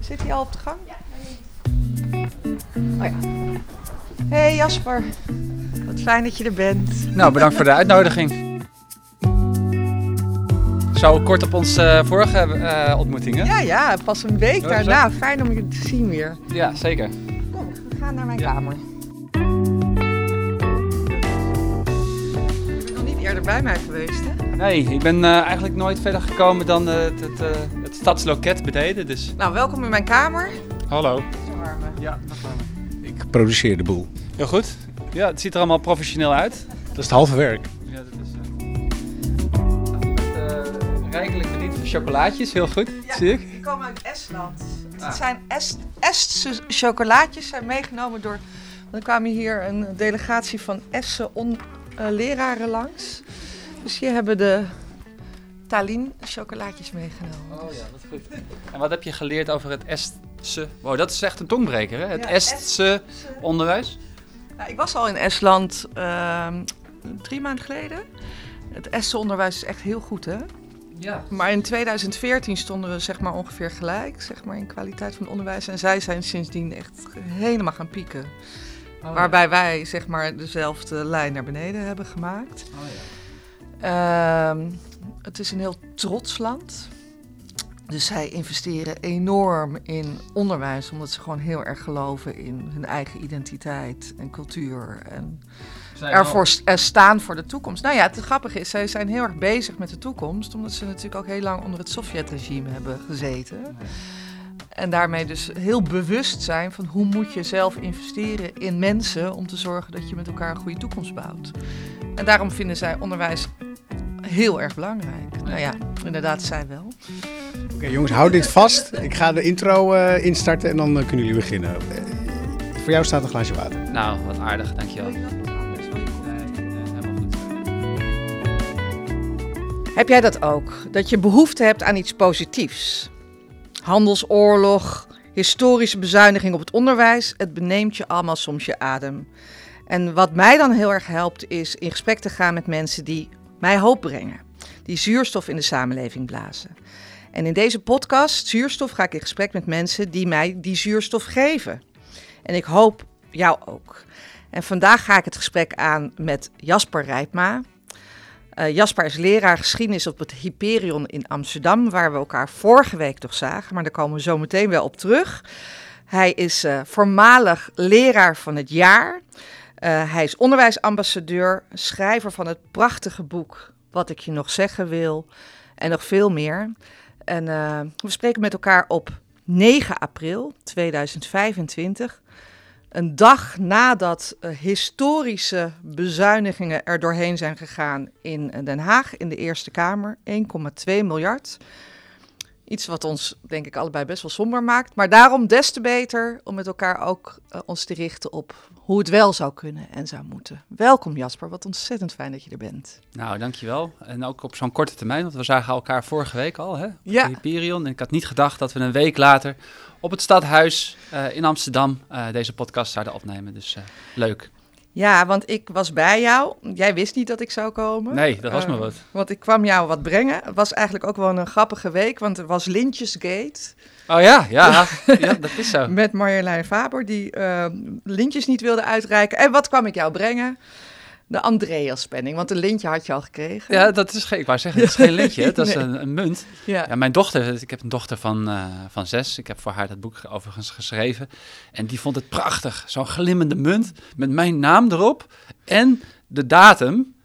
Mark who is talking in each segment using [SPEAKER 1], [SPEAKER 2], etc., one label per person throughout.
[SPEAKER 1] Zit hij al op de gang? Ja. Oh ja. Hey Jasper, wat fijn dat je er bent.
[SPEAKER 2] Nou, bedankt voor de uitnodiging. Zo kort op onze vorige ontmoetingen.
[SPEAKER 1] Ja, pas een week daarna. Fijn om je te zien weer.
[SPEAKER 2] Ja, zeker.
[SPEAKER 1] Kom, we gaan naar mijn kamer. Je bent nog niet eerder bij mij geweest, hè?
[SPEAKER 2] Nee, ik ben eigenlijk nooit verder gekomen dan het stadsloket beneden. Dus.
[SPEAKER 1] Nou, welkom in mijn kamer.
[SPEAKER 2] Hallo.
[SPEAKER 3] Ja, ik produceer de boel.
[SPEAKER 2] Heel goed. Ja, het ziet er allemaal professioneel uit.
[SPEAKER 3] Dat is het halve werk.
[SPEAKER 2] Ja, dat is rijkelijk bediend van chocolaatjes. Heel goed,
[SPEAKER 1] Ja,
[SPEAKER 2] zie ik.
[SPEAKER 1] Die komen uit Estland. Het zijn Estse chocolaatjes, zijn meegenomen door... Dan kwamen hier een delegatie van Estse leraren langs. Dus hier hebben de Tallinn chocolaatjes meegenomen.
[SPEAKER 2] Oh ja, wat goed. En wat heb je geleerd over het Estse... Wow, dat is echt een tongbreker, hè? Het
[SPEAKER 1] Ja,
[SPEAKER 2] Estse onderwijs.
[SPEAKER 1] Nou, ik was al in Estland 3 maanden geleden. Het Estse onderwijs is echt heel goed, hè?
[SPEAKER 2] Ja.
[SPEAKER 1] Maar in 2014 stonden we zeg maar ongeveer gelijk, zeg maar, in kwaliteit van onderwijs. En zij zijn sindsdien echt helemaal gaan pieken.
[SPEAKER 2] Oh,
[SPEAKER 1] Waarbij wij zeg maar dezelfde lijn naar beneden hebben gemaakt.
[SPEAKER 2] Oh, ja.
[SPEAKER 1] Het is een heel trots land. Dus zij investeren enorm in onderwijs, omdat ze gewoon heel erg geloven in hun eigen identiteit en cultuur. En ervoor staan voor de toekomst. Nou ja, het grappige is, zij zijn heel erg bezig met de toekomst, omdat ze natuurlijk ook heel lang onder het Sovjet-regime hebben gezeten.
[SPEAKER 2] Nee.
[SPEAKER 1] En daarmee dus heel bewust zijn van hoe moet je zelf investeren in mensen om te zorgen dat je met elkaar een goede toekomst bouwt. En daarom vinden zij onderwijs heel erg belangrijk. Nou ja, inderdaad, zij wel.
[SPEAKER 3] Oké, jongens, hou dit vast. Ik ga de intro instarten en dan kunnen jullie beginnen. Voor jou staat een glaasje water.
[SPEAKER 2] Nou, wat aardig, dankjewel. Helemaal goed.
[SPEAKER 1] Heb jij dat ook? Dat je behoefte hebt aan iets positiefs? Handelsoorlog, historische bezuiniging op het onderwijs, het beneemt je allemaal soms je adem. En wat mij dan heel erg helpt is in gesprek te gaan met mensen die mij hoop brengen. Die zuurstof in de samenleving blazen. En in deze podcast, Zuurstof, ga ik in gesprek met mensen die mij die zuurstof geven. En ik hoop jou ook. En vandaag ga ik het gesprek aan met Jasper Rijpma. Jasper is leraar geschiedenis op het Hyperion in Amsterdam, waar we elkaar vorige week nog zagen, maar daar komen we zo meteen wel op terug. Hij is voormalig leraar van het jaar. Hij is onderwijsambassadeur, schrijver van het prachtige boek Wat ik je nog zeggen wil en nog veel meer. En we spreken met elkaar op 9 april 2025. Een dag nadat historische bezuinigingen er doorheen zijn gegaan in Den Haag, in de Eerste Kamer. 1,2 miljard. Iets wat ons, denk ik, allebei best wel somber maakt. Maar daarom des te beter om met elkaar ook ons te richten op hoe het wel zou kunnen en zou moeten. Welkom Jasper, wat ontzettend fijn dat je er bent.
[SPEAKER 2] Nou, dankjewel. En ook op zo'n korte termijn, want we zagen elkaar vorige week al, hè? Op
[SPEAKER 1] Ja.
[SPEAKER 2] de Hyperion. En ik had niet gedacht dat we een week later op het Stadhuis in Amsterdam deze podcast zouden opnemen. Dus leuk.
[SPEAKER 1] Ja, want ik was bij jou. Jij wist niet dat ik zou komen.
[SPEAKER 2] Nee, dat was maar wat.
[SPEAKER 1] Want ik kwam jou wat brengen. Het was eigenlijk ook wel een grappige week, want er was Lintjesgate.
[SPEAKER 2] Oh ja, ja, dat is zo.
[SPEAKER 1] Met Marjolein Faber, die lintjes niet wilde uitreiken. En wat kwam ik jou brengen? De Andreaspenning, want een lintje had je al gekregen.
[SPEAKER 2] Ja, dat is ik wou zeggen, het is geen lintje, dat is
[SPEAKER 1] Nee.
[SPEAKER 2] een munt.
[SPEAKER 1] Ja.
[SPEAKER 2] Ja, mijn dochter, ik heb een dochter van 6. Ik heb voor haar dat boek overigens geschreven. En die vond het prachtig. Zo'n glimmende munt met mijn naam erop en de datum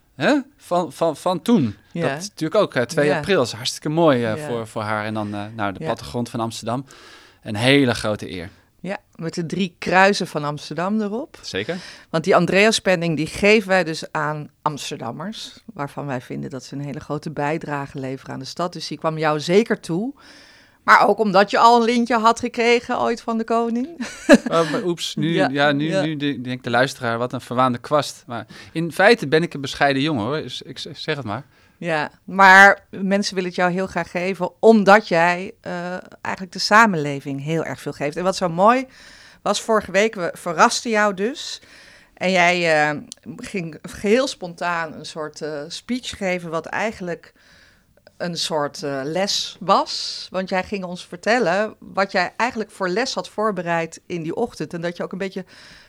[SPEAKER 2] van toen.
[SPEAKER 1] Ja.
[SPEAKER 2] Dat is natuurlijk ook 2
[SPEAKER 1] Ja.
[SPEAKER 2] april. Dat is hartstikke mooi
[SPEAKER 1] Ja.
[SPEAKER 2] voor haar. En dan de
[SPEAKER 1] Ja.
[SPEAKER 2] plattegrond van Amsterdam. Een hele grote eer.
[SPEAKER 1] Ja, met de 3 kruisen van Amsterdam erop.
[SPEAKER 2] Zeker.
[SPEAKER 1] Want die Andreaspenning, die geven wij dus aan Amsterdammers. Waarvan wij vinden dat ze een hele grote bijdrage leveren aan de stad. Dus die kwam jou zeker toe. Maar ook omdat je al een lintje had gekregen ooit van de koning.
[SPEAKER 2] Maar oeps, nu
[SPEAKER 1] Ja.
[SPEAKER 2] denkt de luisteraar, wat een verwaande kwast. Maar in feite ben ik een bescheiden jongen, hoor. Dus ik zeg het maar.
[SPEAKER 1] Ja, maar mensen willen het jou heel graag geven, omdat jij eigenlijk de samenleving heel erg veel geeft. En wat zo mooi was, vorige week, we verrasten jou dus. En jij ging geheel spontaan een soort speech geven, wat eigenlijk een soort les was. Want jij ging ons vertellen wat jij eigenlijk voor les had voorbereid in die ochtend. En dat je ook een beetje,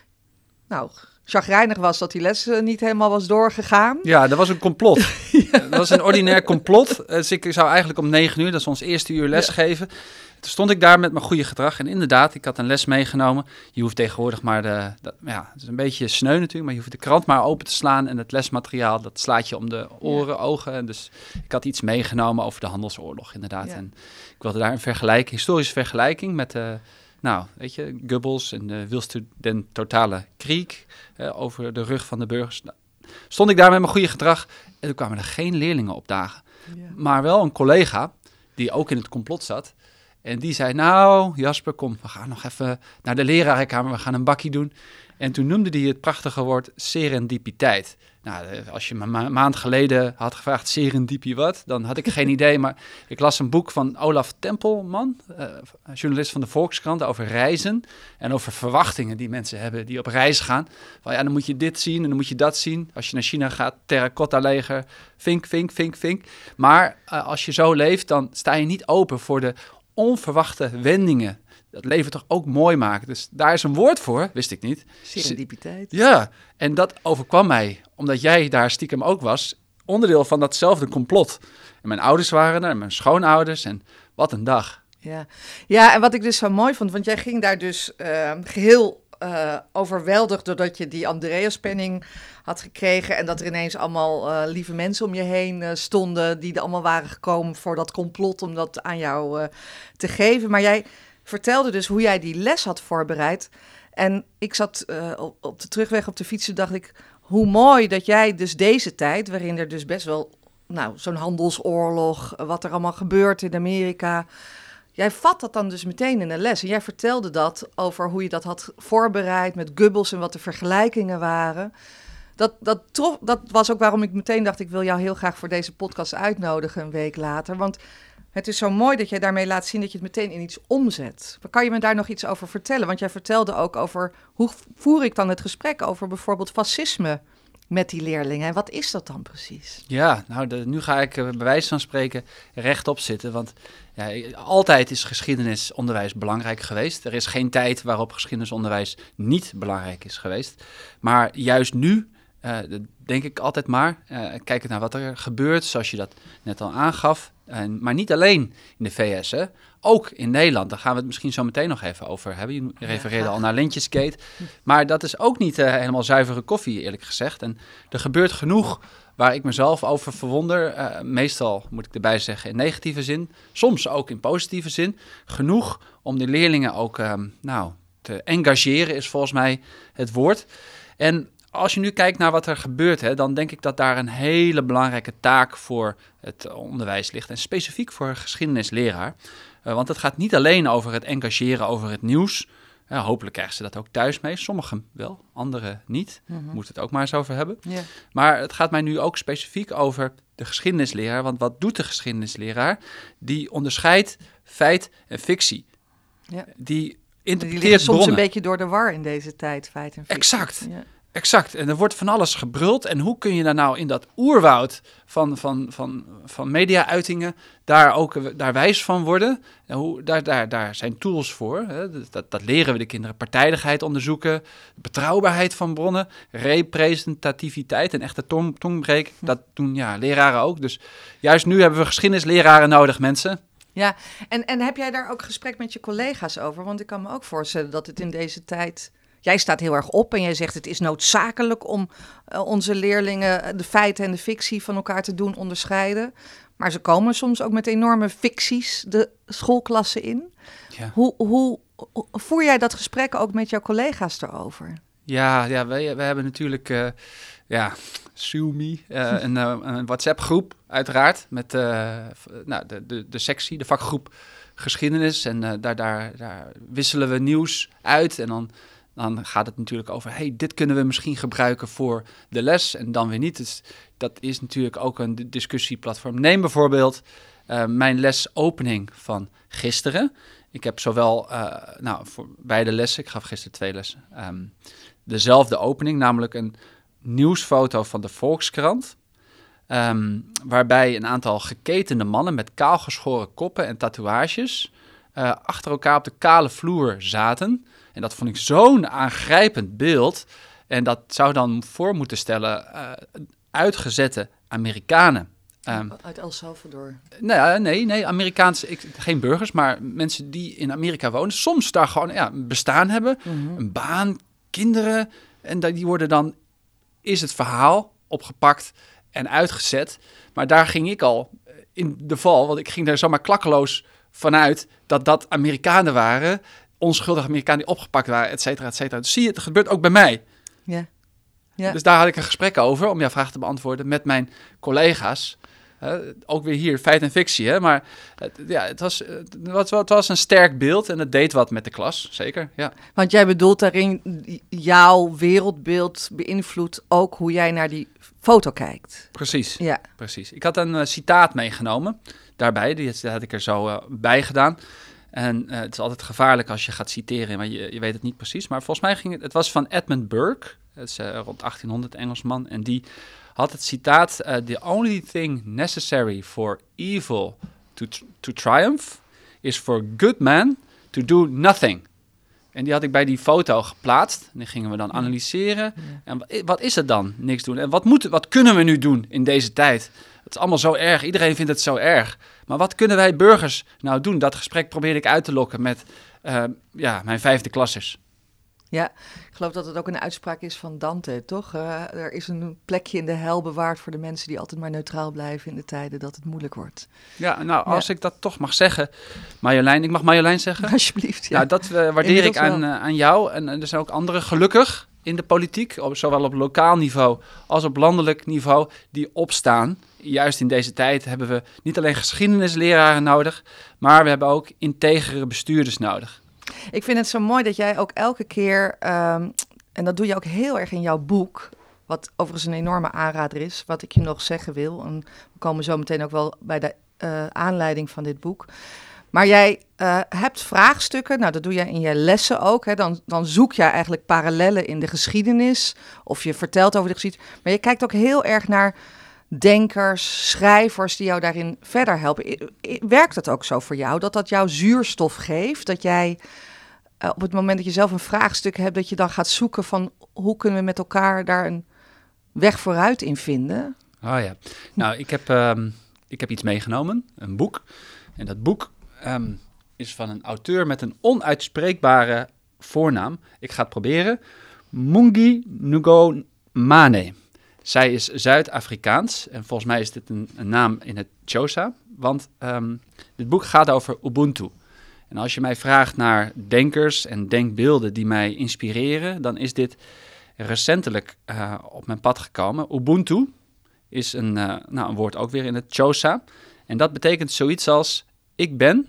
[SPEAKER 1] chagrijnig was dat die les niet helemaal was doorgegaan.
[SPEAKER 2] Ja, dat was een complot. Dat was een ordinair complot. Dus ik zou eigenlijk om 9 uur, dat is ons eerste uur lesgeven. Toen stond ik daar met mijn goede gedrag. En inderdaad, ik had een les meegenomen. Je hoeft tegenwoordig maar het is een beetje sneu natuurlijk, maar je hoeft de krant maar open te slaan. En het lesmateriaal, dat slaat je om de oren, ogen. En dus ik had iets meegenomen over de handelsoorlog, inderdaad. Ja. En ik wilde daar een historische vergelijking met Goebbels en de Wilste den Totale Krieg over de rug van de burgers. Stond ik daar met mijn goede gedrag en toen kwamen er geen leerlingen opdagen. Ja. Maar wel een collega die ook in het complot zat. En die zei, nou Jasper, kom, we gaan nog even naar de lerarenkamer, we gaan een bakkie doen. En toen noemde hij het prachtige woord serendipiteit. Nou, als je me een maand geleden had gevraagd serendipie wat, dan had ik geen idee. Maar ik las een boek van Olaf Tempelman, journalist van de Volkskrant, over reizen. En over verwachtingen die mensen hebben die op reis gaan. Van ja, dan moet je dit zien en dan moet je dat zien. Als je naar China gaat, terracotta leger, vink, vink, vink, vink. Maar als je zo leeft, dan sta je niet open voor de onverwachte wendingen. Dat leven toch ook mooi maken. Dus daar is een woord voor, wist ik niet.
[SPEAKER 1] Serendipiteit.
[SPEAKER 2] Ja, en dat overkwam mij, omdat jij daar stiekem ook was, onderdeel van datzelfde complot. En mijn ouders waren er, en mijn schoonouders, en wat een dag.
[SPEAKER 1] Ja, en wat ik dus zo mooi vond, want jij ging daar dus geheel overweldigd doordat je die Andreaspenning had gekregen en dat er ineens allemaal lieve mensen om je heen stonden die er allemaal waren gekomen voor dat complot om dat aan jou te geven. Maar jij vertelde dus hoe jij die les had voorbereid. En ik zat op de terugweg op de fiets, dacht ik, hoe mooi dat jij dus deze tijd, waarin er dus best wel, zo'n handelsoorlog, wat er allemaal gebeurt in Amerika, jij vat dat dan dus meteen in een les. En jij vertelde dat over hoe je dat had voorbereid met Goebbels en wat de vergelijkingen waren. Dat was ook waarom ik meteen dacht, ik wil jou heel graag voor deze podcast uitnodigen een week later. Want het is zo mooi dat jij daarmee laat zien dat je het meteen in iets omzet. Kan je me daar nog iets over vertellen? Want jij vertelde ook over, hoe voer ik dan het gesprek over bijvoorbeeld fascisme met die leerlingen? En wat is dat dan precies?
[SPEAKER 2] Ja, nu ga ik bij wijze van spreken rechtop zitten. Want altijd is geschiedenisonderwijs belangrijk geweest. Er is geen tijd waarop geschiedenisonderwijs niet belangrijk is geweest. Maar juist nu, denk ik altijd maar, kijken naar wat er gebeurt, zoals je dat net al aangaf. Maar niet alleen in de VS, hè. Ook in Nederland. Daar gaan we het misschien zo meteen nog even over hebben. Je refereerde al naar Lintjesgate. Maar dat is ook niet helemaal zuivere koffie, eerlijk gezegd. En er gebeurt genoeg waar ik mezelf over verwonder. Meestal, moet ik erbij zeggen, in negatieve zin. Soms ook in positieve zin. Genoeg om de leerlingen ook te engageren, is volgens mij het woord. En als je nu kijkt naar wat er gebeurt, dan denk ik dat daar een hele belangrijke taak voor het onderwijs ligt. En specifiek voor een geschiedenisleraar. Want het gaat niet alleen over het engageren over het nieuws. Hopelijk krijgen ze dat ook thuis mee. Sommigen wel, anderen niet. Moet het ook maar eens over hebben. Yeah. Maar het gaat mij nu ook specifiek over de geschiedenisleraar. Want wat doet de geschiedenisleraar? Die onderscheidt feit en fictie. Yeah. Die interpreteert soms bronnen.
[SPEAKER 1] Een beetje door de war in deze tijd, feit en fictie.
[SPEAKER 2] Exact. Yeah. Exact, en er wordt van alles gebruld. En hoe kun je daar nou in dat oerwoud van media-uitingen daar wijs van worden? Daar zijn tools voor. Hè? Dat leren we de kinderen. Partijdigheid onderzoeken, betrouwbaarheid van bronnen, representativiteit en echte tongbreek. Dat doen leraren ook. Dus juist nu hebben we geschiedenisleraren nodig, mensen.
[SPEAKER 1] Ja, en heb jij daar ook gesprek met je collega's over? Want ik kan me ook voorstellen dat het in deze tijd... Jij staat heel erg op en jij zegt het is noodzakelijk om onze leerlingen de feiten en de fictie van elkaar te doen onderscheiden. Maar ze komen soms ook met enorme ficties de schoolklassen in. Ja. Hoe voer jij dat gesprek ook met jouw collega's erover?
[SPEAKER 2] Ja, wij hebben natuurlijk SUME, een WhatsApp-groep uiteraard met de sectie, de vakgroep geschiedenis. En daar wisselen we nieuws uit en dan gaat het natuurlijk over, dit kunnen we misschien gebruiken voor de les en dan weer niet. Dus dat is natuurlijk ook een discussieplatform. Neem bijvoorbeeld mijn lesopening van gisteren. Ik heb zowel voor beide lessen, ik gaf gisteren 2 lessen, dezelfde opening, namelijk een nieuwsfoto van de Volkskrant. waarbij een aantal geketende mannen met kaalgeschoren koppen en tatoeages achter elkaar op de kale vloer zaten. En dat vond ik zo'n aangrijpend beeld. En dat zou dan voor moeten stellen uitgezette Amerikanen.
[SPEAKER 1] Uit El Salvador.
[SPEAKER 2] Nee, Amerikaanse, geen burgers, maar mensen die in Amerika wonen. Soms daar gewoon een bestaan hebben, een baan, kinderen. En die worden dan, is het verhaal opgepakt en uitgezet. Maar daar ging ik al in de val, want ik ging daar zomaar klakkeloos vanuit dat Amerikanen waren, onschuldige Amerikanen die opgepakt waren, et cetera, et cetera. Dus zie je, het gebeurt ook bij mij.
[SPEAKER 1] Ja. Ja.
[SPEAKER 2] Dus daar had ik een gesprek over, om jouw vraag te beantwoorden, met mijn collega's. Ook weer hier, feit en fictie, hè? Maar het was een sterk beeld en het deed wat met de klas, zeker. Ja.
[SPEAKER 1] Want jij bedoelt daarin, jouw wereldbeeld beïnvloedt ook hoe jij naar die foto kijkt.
[SPEAKER 2] Precies,
[SPEAKER 1] Ja.
[SPEAKER 2] precies. Ik had een citaat meegenomen daarbij, die had ik er zo bij gedaan. En het is altijd gevaarlijk als je gaat citeren, maar je weet het niet precies. Maar volgens mij ging het was van Edmund Burke, dat is rond 1800 Engelsman, en die had het citaat, the only thing necessary for evil to triumph is for good men to do nothing. En die had ik bij die foto geplaatst. En die gingen we dan analyseren. Ja. En wat is het dan? Niks doen. En wat kunnen we nu doen in deze tijd? Het is allemaal zo erg. Iedereen vindt het zo erg. Maar wat kunnen wij burgers nou doen? Dat gesprek probeerde ik uit te lokken met mijn 5e klassers.
[SPEAKER 1] Ja, ik geloof dat het ook een uitspraak is van Dante, toch? Er is een plekje in de hel bewaard voor de mensen die altijd maar neutraal blijven in de tijden dat het moeilijk wordt.
[SPEAKER 2] Ja, nou, als ik dat toch mag zeggen, Marjolein, ik mag Marjolein zeggen?
[SPEAKER 1] Alsjeblieft, ja.
[SPEAKER 2] Nou, dat waardeer ik aan jou. En er zijn ook anderen, gelukkig, in de politiek, zowel op lokaal niveau als op landelijk niveau, die opstaan. Juist in deze tijd hebben we niet alleen geschiedenisleraren nodig, maar we hebben ook integere bestuurders nodig.
[SPEAKER 1] Ik vind het zo mooi dat jij ook elke keer, en dat doe je ook heel erg in jouw boek, wat overigens een enorme aanrader is, wat ik je nog zeggen wil. En we komen zo meteen ook wel bij de aanleiding van dit boek. Maar jij hebt vraagstukken, nou dat doe jij in je lessen ook. Hè, dan zoek jij eigenlijk parallellen in de geschiedenis, of je vertelt over de geschiedenis. Maar je kijkt ook heel erg naar denkers, schrijvers die jou daarin verder helpen. Werkt het ook zo voor jou, dat jouw zuurstof geeft? Dat jij op het moment dat je zelf een vraagstuk hebt, dat je dan gaat zoeken van hoe kunnen we met elkaar daar een weg vooruit in vinden?
[SPEAKER 2] Oh ja, nou ik heb iets meegenomen, een boek. En dat boek is van een auteur met een onuitspreekbare voornaam. Ik ga het proberen. Mungi Ngomane. Zij is Zuid-Afrikaans en volgens mij is dit een naam in het Xhosa, want dit boek gaat over Ubuntu. En als je mij vraagt naar denkers en denkbeelden die mij inspireren, dan is dit recentelijk op mijn pad gekomen. Ubuntu is een woord ook weer in het Xhosa. En dat betekent zoiets als ik ben,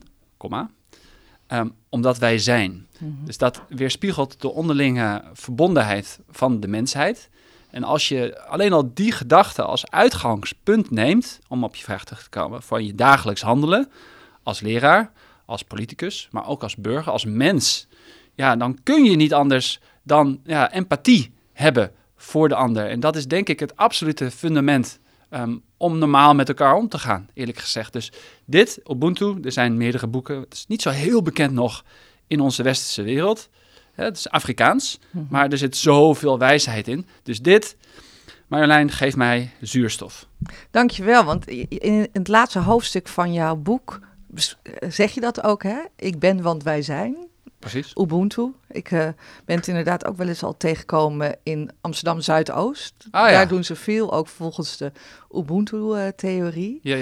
[SPEAKER 2] omdat wij zijn. Mm-hmm. Dus dat weerspiegelt de onderlinge verbondenheid van de mensheid. En als je alleen al die gedachte als uitgangspunt neemt, om op je vraag terug te komen, voor je dagelijks handelen, als leraar, als politicus, maar ook als burger, als mens, ja, dan kun je niet anders dan empathie hebben voor de ander. En dat is denk ik het absolute fundament om normaal met elkaar om te gaan, eerlijk gezegd. Dus dit, Ubuntu, er zijn meerdere boeken, het is niet zo heel bekend nog in onze westerse wereld. Het is Afrikaans, maar er zit zoveel wijsheid in. Dus dit, Marjolein, geeft mij zuurstof.
[SPEAKER 1] Dankjewel, want in het laatste hoofdstuk van jouw boek zeg je dat ook, hè? Ik ben, want wij zijn.
[SPEAKER 2] Precies.
[SPEAKER 1] Ubuntu. Ik ben het inderdaad ook wel eens al tegengekomen in Amsterdam Zuidoost.
[SPEAKER 2] Ah,
[SPEAKER 1] Daar doen ze veel, ook volgens de Ubuntu-theorie.
[SPEAKER 2] Ja.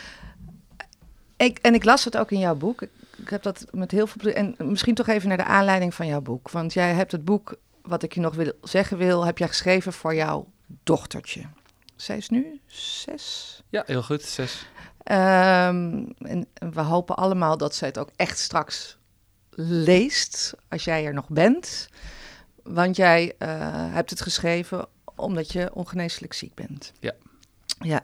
[SPEAKER 1] Ik las het ook in jouw boek. Ik heb dat met heel veel plezier. En misschien toch even naar de aanleiding van jouw boek. Want jij hebt het boek, wat ik je nog heb jij geschreven voor jouw dochtertje. Zij is nu 6?
[SPEAKER 2] Ja, heel goed, 6.
[SPEAKER 1] En we hopen allemaal dat zij het ook echt straks leest, als jij er nog bent. Want jij hebt het geschreven omdat je ongeneeslijk ziek bent. Ja.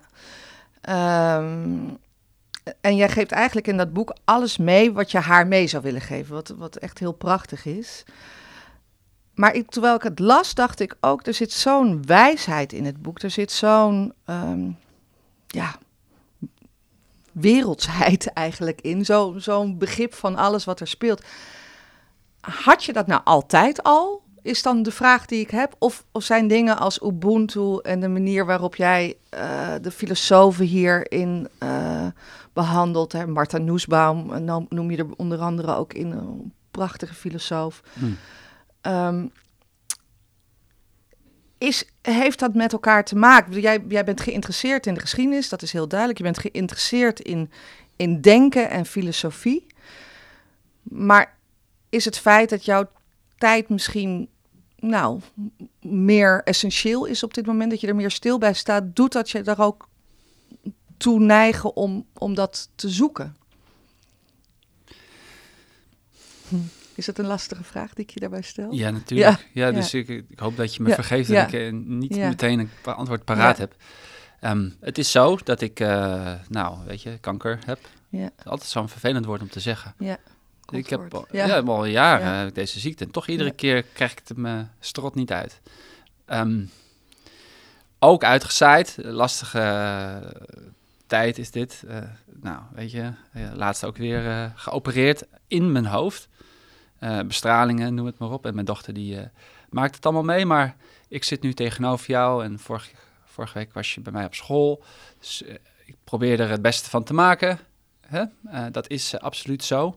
[SPEAKER 1] En jij geeft eigenlijk in dat boek alles mee wat je haar mee zou willen geven. Wat echt heel prachtig is. Maar terwijl ik het las, dacht ik ook, er zit zo'n wijsheid in het boek. Er zit zo'n wereldsheid eigenlijk in. Zo'n begrip van alles wat er speelt. Had je dat nou altijd al? Is dan de vraag die ik heb. Of zijn dingen als Ubuntu en de manier waarop jij de filosofen hierin behandelt. Hè? Martha Nussbaum noem je er onder andere ook in, een prachtige filosoof. Heeft dat met elkaar te maken? Jij bent geïnteresseerd in de geschiedenis, dat is heel duidelijk. Je bent geïnteresseerd in denken en filosofie. Maar is het feit dat jouw tijd misschien meer essentieel is op dit moment, dat je er meer stil bij staat, doet dat je daar ook toe neigen om dat te zoeken? Is dat een lastige vraag die ik je daarbij stel?
[SPEAKER 2] Ja, natuurlijk. Ja, dus ik hoop dat je me vergeeft dat ik niet meteen een antwoord paraat heb. Het is zo dat ik, kanker heb. Ja. Altijd zo'n vervelend woord om te zeggen.
[SPEAKER 1] Ja.
[SPEAKER 2] Ik heb al jaren deze ziekte. En toch iedere keer krijg ik het mijn strot niet uit. Ook uitgezaaid. Lastige tijd is dit. Laatst ook weer geopereerd in mijn hoofd. Bestralingen, noem het maar op. En mijn dochter die maakt het allemaal mee. Maar ik zit nu tegenover jou. En vorige week was je bij mij op school. Dus ik probeer er het beste van te maken. Dat is absoluut zo.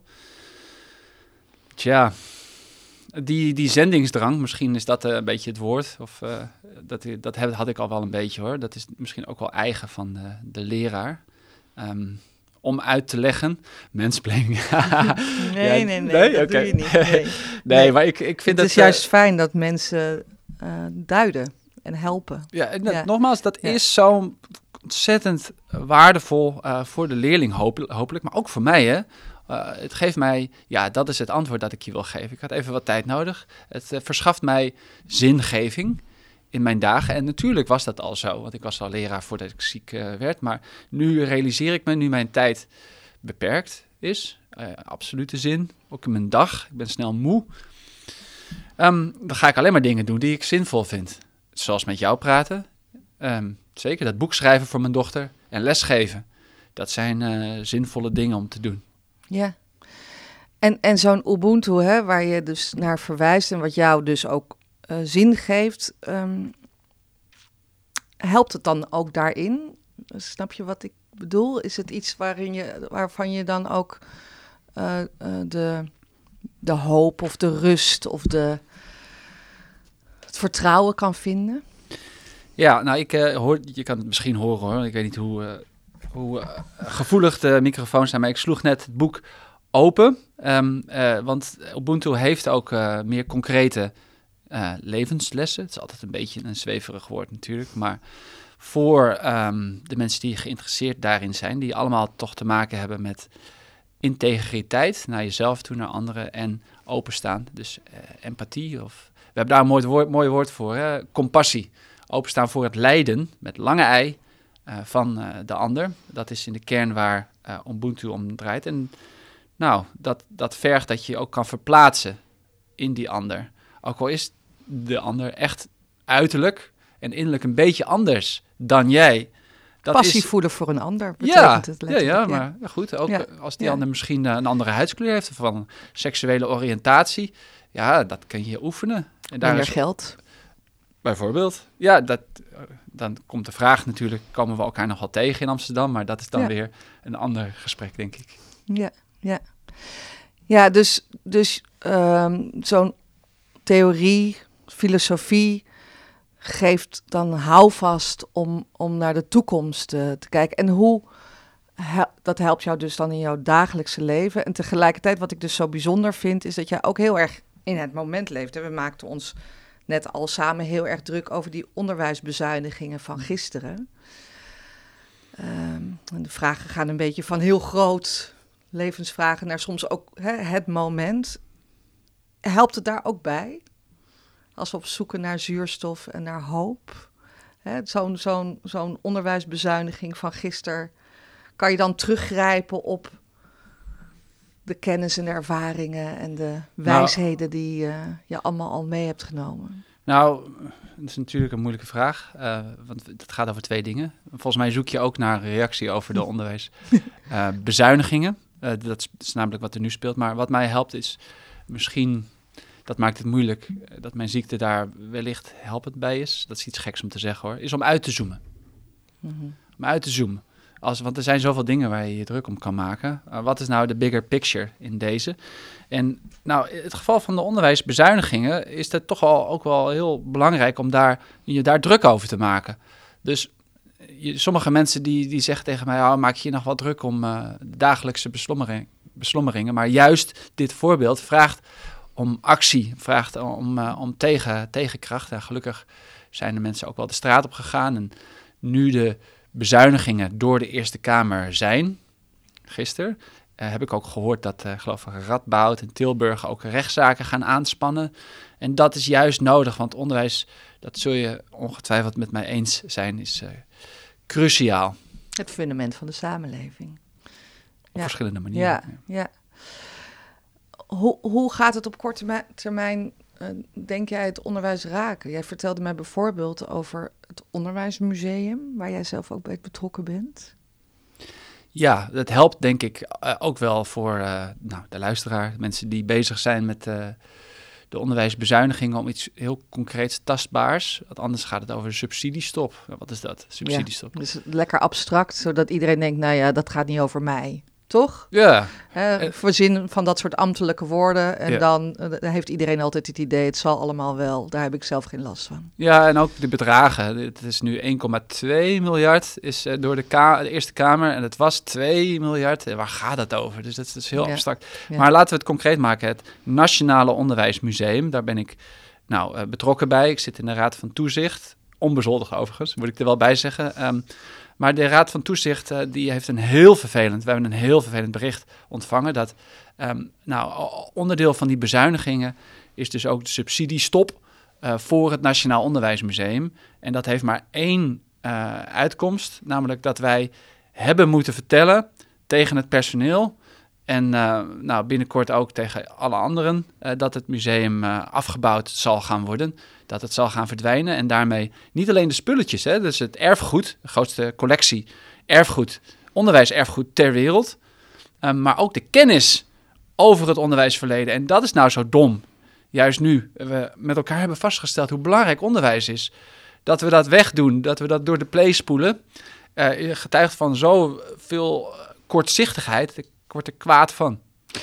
[SPEAKER 2] Tja, die zendingsdrang, misschien is dat een beetje het woord. Of dat had ik al wel een beetje hoor. Dat is misschien ook wel eigen van de leraar. Om uit te leggen. Mansplaining.
[SPEAKER 1] Nee, dat doe je niet.
[SPEAKER 2] Nee, maar ik vind
[SPEAKER 1] het is juist fijn dat mensen duiden en helpen.
[SPEAKER 2] Nogmaals, dat is zo ontzettend waardevol voor de leerling hopelijk, maar ook voor mij hè. Het geeft mij, dat is het antwoord dat ik je wil geven. Ik had even wat tijd nodig. Het verschaft mij zingeving in mijn dagen. En natuurlijk was dat al zo, want ik was al leraar voordat ik ziek werd. Maar nu realiseer ik me, nu mijn tijd beperkt is, absolute zin, ook in mijn dag, ik ben snel moe. Dan ga ik alleen maar dingen doen die ik zinvol vind. Zoals met jou praten. Zeker dat boek schrijven voor mijn dochter en lesgeven. Dat zijn zinvolle dingen om te doen.
[SPEAKER 1] Ja, en zo'n Ubuntu, hè, waar je dus naar verwijst en wat jou dus ook zin geeft, helpt het dan ook daarin? Snap je wat ik bedoel? Is het iets waarvan je dan ook de hoop of de rust of het vertrouwen kan vinden?
[SPEAKER 2] Ja, nou, je kan het misschien horen hoor. Ik weet niet hoe gevoelig de microfoons zijn, maar ik sloeg net het boek open. Want Ubuntu heeft ook meer concrete levenslessen. Het is altijd een beetje een zweverig woord natuurlijk, maar voor de mensen die geïnteresseerd daarin zijn, die allemaal toch te maken hebben met integriteit naar jezelf toe, naar anderen en openstaan. Dus empathie, of we hebben daar een mooi woord voor, hè? Compassie. Openstaan voor het lijden, met lange ei, van de ander. Dat is in de kern waar Ubuntu om draait. En nou, dat vergt dat je je ook kan verplaatsen in die ander. Ook al is de ander echt uiterlijk en innerlijk een beetje anders dan jij.
[SPEAKER 1] Passie voelen voor een ander betekent het letterlijk.
[SPEAKER 2] Maar goed, ook als die ander misschien een andere huidskleur heeft of van een seksuele oriëntatie. Ja, dat kun je oefenen.
[SPEAKER 1] En daar is geld.
[SPEAKER 2] Bijvoorbeeld. Ja, dan komt de vraag natuurlijk, komen we elkaar nog wel tegen in Amsterdam? Maar dat is dan weer een ander gesprek, denk ik.
[SPEAKER 1] Ja, dus zo'n theorie, filosofie geeft dan houvast om naar de toekomst te kijken. En dat helpt jou dus dan in jouw dagelijkse leven. En tegelijkertijd, wat ik dus zo bijzonder vind, is dat jij ook heel erg in het moment leeft. En we maakten ons net al samen heel erg druk over die onderwijsbezuinigingen van gisteren. En de vragen gaan een beetje van heel groot levensvragen naar soms ook het moment. Helpt het daar ook bij? Als we op zoeken naar zuurstof en naar hoop. Zo'n onderwijsbezuiniging van gisteren. Kan je dan teruggrijpen op de kennis en de ervaringen en de wijsheden die je allemaal al mee hebt genomen?
[SPEAKER 2] Nou, dat is natuurlijk een moeilijke vraag, want het gaat over 2 dingen. Volgens mij zoek je ook naar een reactie over de onderwijsbezuinigingen. Dat is namelijk wat er nu speelt. Maar wat mij helpt is misschien, dat maakt het moeilijk, dat mijn ziekte daar wellicht helpend bij is. Dat is iets geks om te zeggen hoor, is om uit te zoomen.
[SPEAKER 1] Mm-hmm.
[SPEAKER 2] Om uit te zoomen. Want er zijn zoveel dingen waar je je druk om kan maken. Wat is nou de bigger picture in deze? En nou, in het geval van de onderwijsbezuinigingen is het toch ook wel heel belangrijk om je daar druk over te maken. Dus sommige mensen die zeggen tegen mij, maak je nog wel druk om de dagelijkse beslommeringen. Maar juist dit voorbeeld vraagt om actie, vraagt om tegenkracht. En gelukkig zijn de mensen ook wel de straat op gegaan. En nu de bezuinigingen door de Eerste Kamer zijn, gisteren, heb ik ook gehoord dat, geloof ik, Radboud en Tilburg ook rechtszaken gaan aanspannen. En dat is juist nodig, want onderwijs, dat zul je ongetwijfeld met mij eens zijn, is cruciaal.
[SPEAKER 1] Het fundament van de samenleving.
[SPEAKER 2] Op verschillende manieren.
[SPEAKER 1] Ja. Hoe gaat het op korte termijn, denk jij, het onderwijs raken? Jij vertelde mij bijvoorbeeld over het onderwijsmuseum, waar jij zelf ook bij betrokken bent.
[SPEAKER 2] Ja, dat helpt denk ik ook wel voor de luisteraar, mensen die bezig zijn met de onderwijsbezuinigingen, om iets heel concreets, tastbaars. Want anders gaat het over de subsidiestop. Wat is dat? Subsidiestop.
[SPEAKER 1] Ja, dus lekker abstract, zodat iedereen denkt, nou ja, dat gaat niet over mij. Toch?
[SPEAKER 2] Ja.
[SPEAKER 1] Voorzien van dat soort ambtelijke woorden. En dan heeft iedereen altijd het idee, het zal allemaal wel. Daar heb ik zelf geen last van.
[SPEAKER 2] Ja, en ook de bedragen. Het is nu 1,2 miljard is door de Eerste Kamer. En het was 2 miljard. Waar gaat het over? Dus dat is heel abstract. Ja. Maar laten we het concreet maken. Het Nationale Onderwijsmuseum, daar ben ik betrokken bij. Ik zit in de Raad van Toezicht. Onbezoldigd overigens, moet ik er wel bij zeggen. Maar de Raad van Toezicht die heeft we hebben een heel vervelend bericht ontvangen. Dat onderdeel van die bezuinigingen is dus ook de subsidiestop voor het Nationaal Onderwijsmuseum. En dat heeft maar 1 uitkomst, namelijk dat wij hebben moeten vertellen tegen het personeel en binnenkort ook tegen alle anderen dat het museum afgebouwd zal gaan worden. Dat het zal gaan verdwijnen en daarmee niet alleen de spulletjes, dus het erfgoed, de grootste collectie erfgoed, onderwijserfgoed ter wereld, maar ook de kennis over het onderwijsverleden. En dat is nou zo dom. Juist nu we met elkaar hebben vastgesteld hoe belangrijk onderwijs is, dat we dat wegdoen, dat we dat door de play spoelen, getuigt van zoveel kortzichtigheid. Ik word er kwaad van.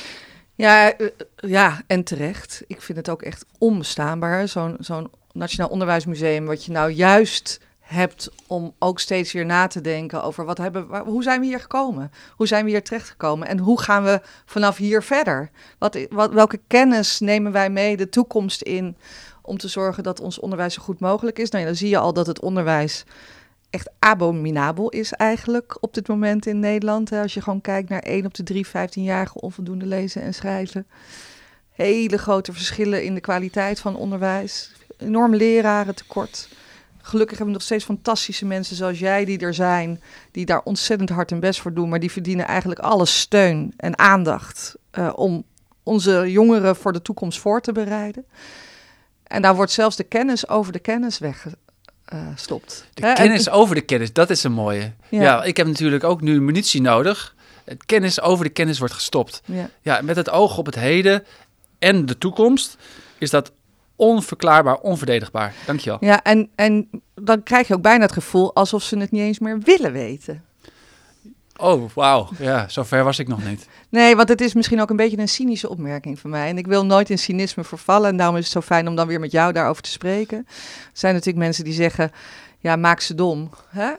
[SPEAKER 1] Ja, en terecht. Ik vind het ook echt onbestaanbaar. Zo'n Nationaal Onderwijsmuseum, wat je nou juist hebt om ook steeds weer na te denken over hoe zijn we hier gekomen? Hoe zijn we hier terechtgekomen? En hoe gaan we vanaf hier verder? Welke kennis nemen wij mee de toekomst in om te zorgen dat ons onderwijs zo goed mogelijk is? Nou ja, dan zie je al dat het onderwijs echt abominabel is eigenlijk op dit moment in Nederland. Hè? Als je gewoon kijkt naar 1 op de 3 15-jarigen onvoldoende lezen en schrijven. Hele grote verschillen in de kwaliteit van onderwijs. Enorm lerarentekort. Gelukkig hebben we nog steeds fantastische mensen zoals jij die er zijn, die daar ontzettend hard hun best voor doen, maar die verdienen eigenlijk alle steun en aandacht om onze jongeren voor de toekomst voor te bereiden. En daar wordt zelfs de kennis over de kennis weggestopt.
[SPEAKER 2] De kennis over de kennis, dat is een mooie. Ja, ik heb natuurlijk ook nu munitie nodig. Het kennis over de kennis wordt gestopt. Ja, met het oog op het heden en de toekomst is dat onverklaarbaar, onverdedigbaar. Dankjewel.
[SPEAKER 1] Ja, en dan krijg je ook bijna het gevoel alsof ze het niet eens meer willen weten.
[SPEAKER 2] Oh, wauw. Ja, zover was ik nog niet.
[SPEAKER 1] Nee, want het is misschien ook een beetje een cynische opmerking van mij. En ik wil nooit in cynisme vervallen. En daarom is het zo fijn om dan weer met jou daarover te spreken. Er zijn natuurlijk mensen die zeggen, ja, maak ze dom. Hè?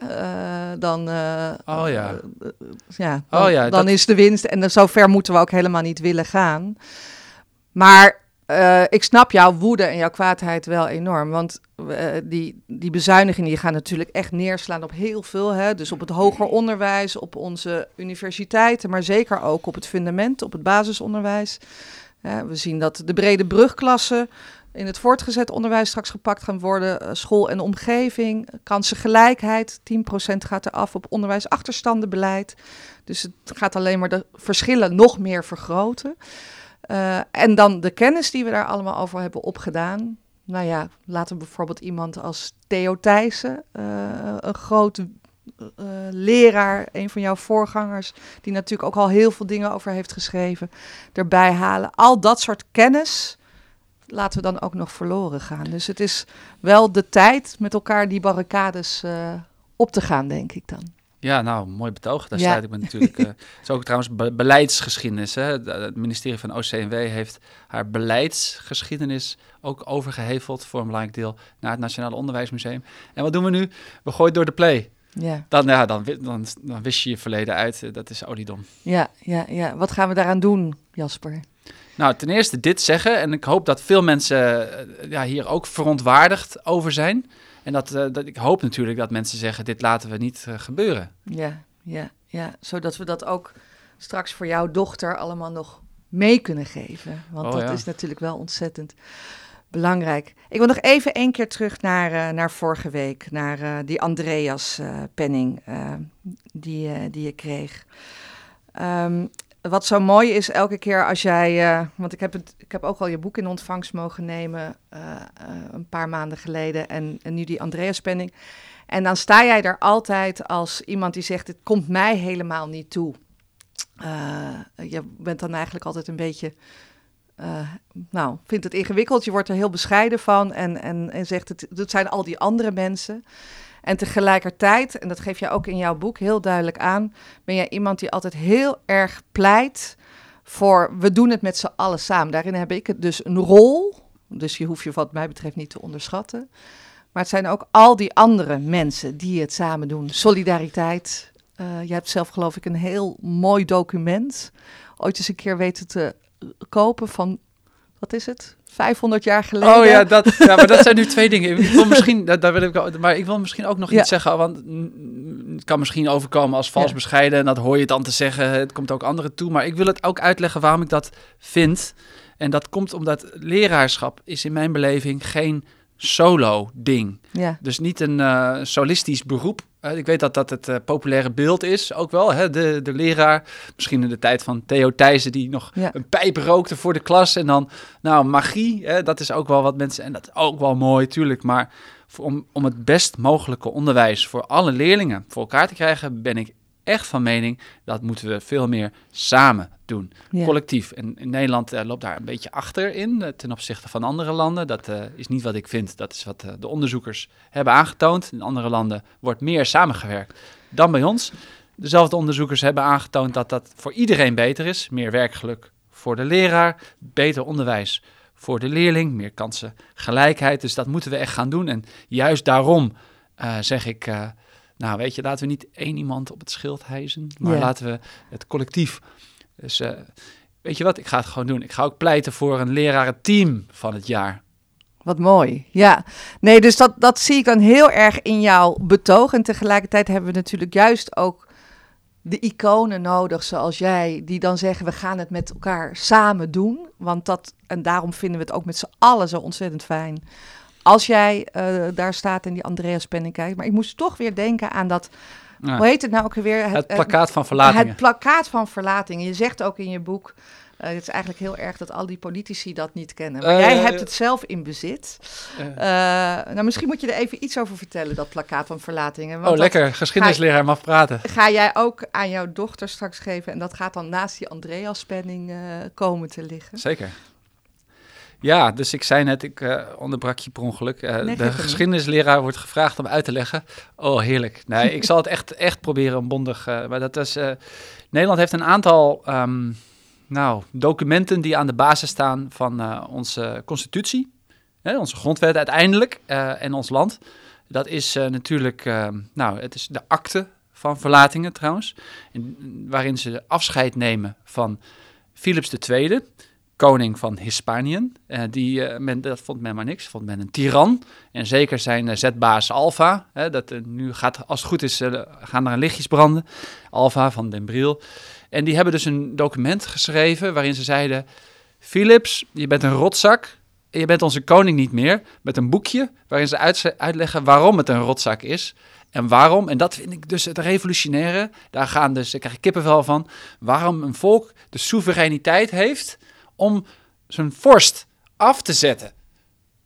[SPEAKER 1] Dan is de winst. En zo ver moeten we ook helemaal niet willen gaan. Maar ik snap jouw woede en jouw kwaadheid wel enorm. Want die bezuinigingen die gaan natuurlijk echt neerslaan op heel veel. Hè? Dus op het hoger onderwijs, op onze universiteiten, maar zeker ook op het fundament, op het basisonderwijs. We zien dat de brede brugklassen in het voortgezet onderwijs straks gepakt gaan worden. School en omgeving, kansengelijkheid, 10% gaat eraf op onderwijsachterstandenbeleid. Dus het gaat alleen maar de verschillen nog meer vergroten. En dan de kennis die we daar allemaal over hebben opgedaan. nou ja, laten we bijvoorbeeld iemand als Theo Thijssen, een grote leraar, een van jouw voorgangers, die natuurlijk ook al heel veel dingen over heeft geschreven, erbij halen. Al dat soort kennis laten we dan ook nog verloren gaan. Dus het is wel de tijd met elkaar die barricades op te gaan, denk ik dan.
[SPEAKER 2] Ja, nou, mooi betoog. Daar sluit ik me natuurlijk. Het is ook trouwens beleidsgeschiedenis. Hè? Het ministerie van OCMW heeft haar beleidsgeschiedenis ook overgeheveld voor een belangrijk deel naar het Nationale Onderwijsmuseum. En wat doen we nu? We gooien door de play.
[SPEAKER 1] Ja.
[SPEAKER 2] Dan wist je je verleden uit. Dat is oliedom.
[SPEAKER 1] Ja. Wat gaan we daaraan doen, Jasper?
[SPEAKER 2] Nou, ten eerste dit zeggen. En ik hoop dat veel mensen hier ook verontwaardigd over zijn. En dat ik hoop natuurlijk dat mensen zeggen, dit laten we niet gebeuren.
[SPEAKER 1] Ja. Zodat we dat ook straks voor jouw dochter allemaal nog mee kunnen geven. Want dat is natuurlijk wel ontzettend belangrijk. Ik wil nog even 1 keer terug naar vorige week. Naar die Andreas-penning die je kreeg. Wat zo mooi is elke keer als jij... want ik heb ook al je boek in ontvangst mogen nemen een paar maanden geleden. En nu die Andreas-penning. En dan sta jij er altijd als iemand die zegt, het komt mij helemaal niet toe. Je bent dan eigenlijk altijd een beetje... vindt het ingewikkeld. Je wordt er heel bescheiden van en zegt, het zijn al die andere mensen. En tegelijkertijd, en dat geef je ook in jouw boek heel duidelijk aan, ben jij iemand die altijd heel erg pleit voor, we doen het met z'n allen samen. Daarin heb ik dus een rol, dus je hoeft je wat mij betreft niet te onderschatten. Maar het zijn ook al die andere mensen die het samen doen. Solidariteit. Je hebt zelf geloof ik een heel mooi document ooit eens een keer weten te kopen van, wat is het? 500 jaar geleden.
[SPEAKER 2] Oh ja, maar dat zijn nu 2 dingen. Ik wil misschien, maar ik wil misschien ook nog iets zeggen, want het kan misschien overkomen als vals bescheiden en dat hoor je dan te zeggen. Het komt ook anderen toe, maar ik wil het ook uitleggen waarom ik dat vind. En dat komt omdat leraarschap is in mijn beleving geen solo-ding.
[SPEAKER 1] Ja. Dus
[SPEAKER 2] niet een solistisch beroep. Ik weet dat het populaire beeld is, ook wel. Hè? De leraar, misschien in de tijd van Theo Thijssen, die nog een pijp rookte voor de klas. En dan, magie, hè? Dat is ook wel wat mensen... En dat is ook wel mooi, tuurlijk. Maar om het best mogelijke onderwijs voor alle leerlingen voor elkaar te krijgen, ben ik echt van mening, dat moeten we veel meer samen doen. Ja. Collectief. En in Nederland loopt daar een beetje achter in ten opzichte van andere landen. Dat is niet wat ik vind. Dat is wat de onderzoekers hebben aangetoond. In andere landen wordt meer samengewerkt dan bij ons. Dezelfde onderzoekers hebben aangetoond dat dat voor iedereen beter is. Meer werkgeluk voor de leraar, beter onderwijs voor de leerling, meer kansen, gelijkheid. Dus dat moeten we echt gaan doen. En juist daarom zeg ik... laten we niet 1 iemand op het schild hijsen, maar laten we het collectief. Dus weet je wat, ik ga het gewoon doen. Ik ga ook pleiten voor een lerarenteam van het jaar.
[SPEAKER 1] Wat mooi, ja. Nee, dus dat zie ik dan heel erg in jouw betoog. En tegelijkertijd hebben we natuurlijk juist ook de iconen nodig, zoals jij, die dan zeggen, we gaan het met elkaar samen doen. En daarom vinden we het ook met z'n allen zo ontzettend fijn. Als jij daar staat en die Andreas-penning kijkt. Maar ik moest toch weer denken aan dat... Ja. Hoe heet het nou ook weer?
[SPEAKER 2] Het plakkaat van verlatingen.
[SPEAKER 1] Het plakkaat van verlatingen. Je zegt ook in je boek... het is eigenlijk heel erg dat al die politici dat niet kennen. Maar jij hebt het zelf in bezit. Misschien moet je er even iets over vertellen, dat plakkaat van verlatingen. Want
[SPEAKER 2] lekker. Geschiedenisleraar mag praten.
[SPEAKER 1] Ga jij ook aan jouw dochter straks geven. En dat gaat dan naast die Andreas-penning komen te liggen.
[SPEAKER 2] Zeker. Ja, dus ik zei net, ik onderbrak je per ongeluk. De geschiedenisleraar wordt gevraagd om uit te leggen. Oh, heerlijk. Nee, ik zal het echt proberen bondig. Maar dat is... Nederland heeft een aantal documenten die aan de basis staan van onze constitutie. Onze grondwet uiteindelijk en ons land. Dat is natuurlijk... het is de akte van verlatingen trouwens. Waarin ze afscheid nemen van Philips II... koning van Hispanië. Dat vond men maar niks. Vond men een tiran. En zeker zijn zetbaas Alva. Nu gaat, als het goed is, gaan er lichtjes branden. Alva van Den Briel. En die hebben dus een document geschreven waarin ze zeiden... Philips, je bent een rotzak. En je bent onze koning niet meer. Met een boekje waarin ze uitleggen waarom het een rotzak is. En waarom, en dat vind ik dus het revolutionaire. Daar krijg ik kippenvel van. Waarom een volk de soevereiniteit heeft... om zijn vorst af te zetten.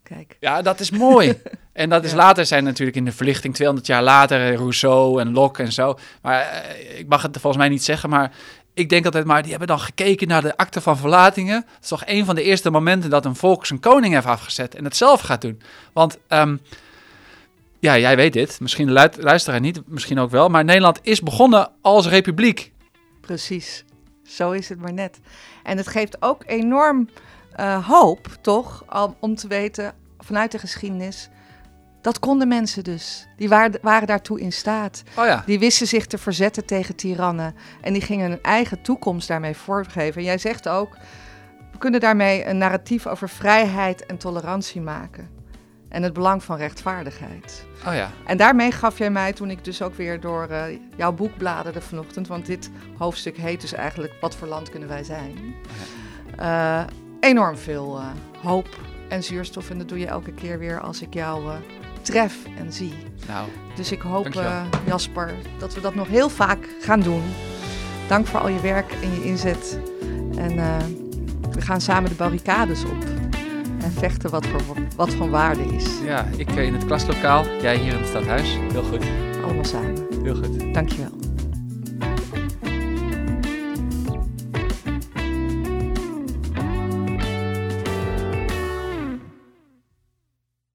[SPEAKER 1] Kijk.
[SPEAKER 2] Ja, dat is mooi. En dat is later zijn natuurlijk in de verlichting 200 jaar later, Rousseau en Locke en zo. Maar ik mag het volgens mij niet zeggen, maar ik denk altijd maar, die hebben dan gekeken naar de akte van verlatingen. Dat is toch een van de eerste momenten dat een volk zijn koning heeft afgezet en het zelf gaat doen. Want, jij weet dit, misschien de luisteraar niet, misschien ook wel, maar Nederland is begonnen als republiek.
[SPEAKER 1] Precies, zo is het maar net. En het geeft ook enorm hoop, toch, om te weten vanuit de geschiedenis, dat konden mensen dus. Die waren daartoe in staat.
[SPEAKER 2] Oh ja.
[SPEAKER 1] Die wisten zich te verzetten tegen tirannen. En die gingen hun eigen toekomst daarmee vormgeven. En jij zegt ook, we kunnen daarmee een narratief over vrijheid en tolerantie maken. En het belang van rechtvaardigheid.
[SPEAKER 2] Oh ja.
[SPEAKER 1] En daarmee gaf jij mij, toen ik dus ook weer door jouw boek bladerde vanochtend, want dit hoofdstuk heet dus eigenlijk, wat voor land kunnen wij zijn? Enorm veel hoop en zuurstof. En dat doe je elke keer weer als ik jou tref en zie.
[SPEAKER 2] Nou,
[SPEAKER 1] dus ik hoop, Jasper, dat we dat nog heel vaak gaan doen. Dank voor al je werk en je inzet. En we gaan samen de barricades op. En vechten wat van waarde is.
[SPEAKER 2] Ja, ik in het klaslokaal, jij hier in het stadhuis. Heel goed.
[SPEAKER 1] Allemaal samen.
[SPEAKER 2] Heel goed.
[SPEAKER 1] Dankjewel.